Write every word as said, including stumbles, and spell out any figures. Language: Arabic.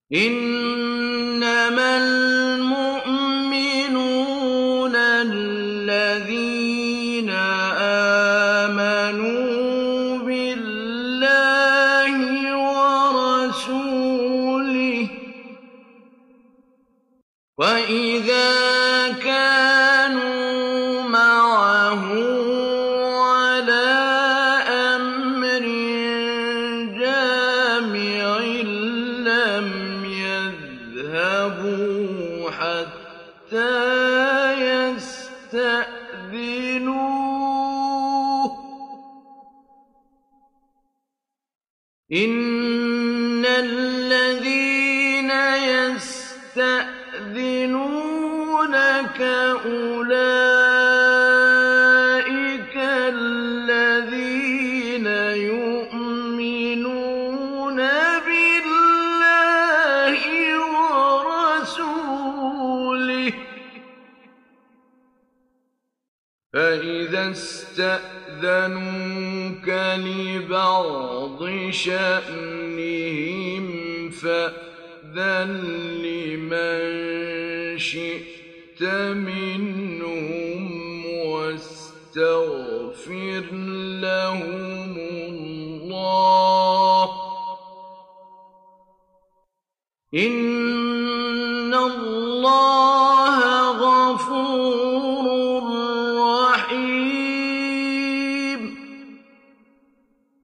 إِنَّمَا الْمُؤْمِنُونَ الَّذِينَ آمَنُوا بِاللَّهِ وَرَسُولِهِ ۚ وَإِذَا كَانُوا مَعَهُ عَلَىٰ أَمْرٍ جَامِعٍ لَّمْ يَذْهَبُوا حَتَّىٰ يَسْتَأْذِنُوهُ ۚ إِنَّ الَّذِينَ يَسْتَأْذِنُونَكَ أُولَٰئِكَ الَّذِينَ يُؤْمِنُونَ بِاللَّهِ وَرَسُولِهِ ۚ فَإِذَا اسْتَأْذَنُوكَ لِبَعْضِ شَأْنِهِمْ فَأْذَن لِّمَن شِئْتَ مِنْهُمْ وَاسْتَغْفِرْ لَهُمُ اللَّهَ ۚ إِنَّ اللَّهَ